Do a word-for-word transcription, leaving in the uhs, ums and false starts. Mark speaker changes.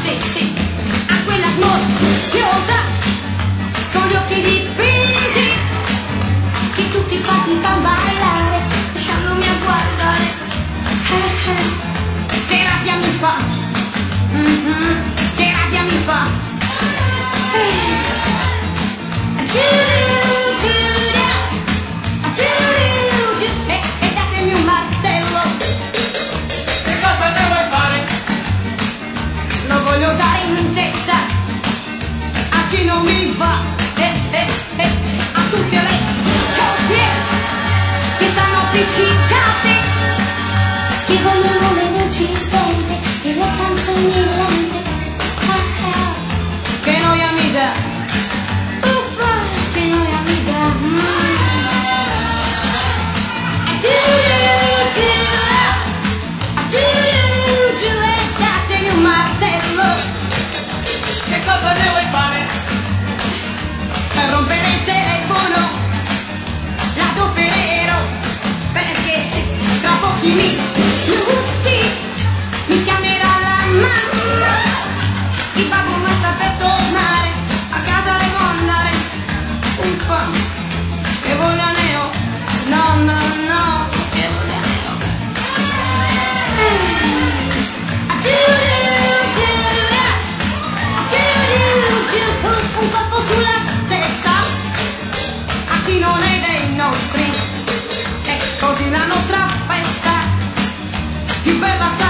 Speaker 1: sì, sì, a quella smorfiosa con gli occhi dipinti, che tutti quanti fan ballare, lasciandomi a guardare. Eh, eh, che rabbia mi fa, mm-hmm, che rabbia mi fa. Eh. E, e datemi un martello.
Speaker 2: Che cosa ne vuoi fare?
Speaker 1: Lo voglio dare in testa a chi non mi va, eh, eh, eh, a tutte le cose che stanno appiccicate, che vogliono le luci spente e le canzoni lente. Ah, ah. Che noia mi dà, uffa, che noia mi dà. Mm.
Speaker 2: Che cosa ne vuoi fare?
Speaker 1: Per rompere il telefono l'adopero, perché tra pochi minuti mi chiamerà la mamma, il babbo mi sta per tornare, a casa devo andare. Uffa, che voglia ne ho, no no no, che voglia ne ho. Un colpo sulla testa a chi non è dei nostri, è così la nostra festa più bella.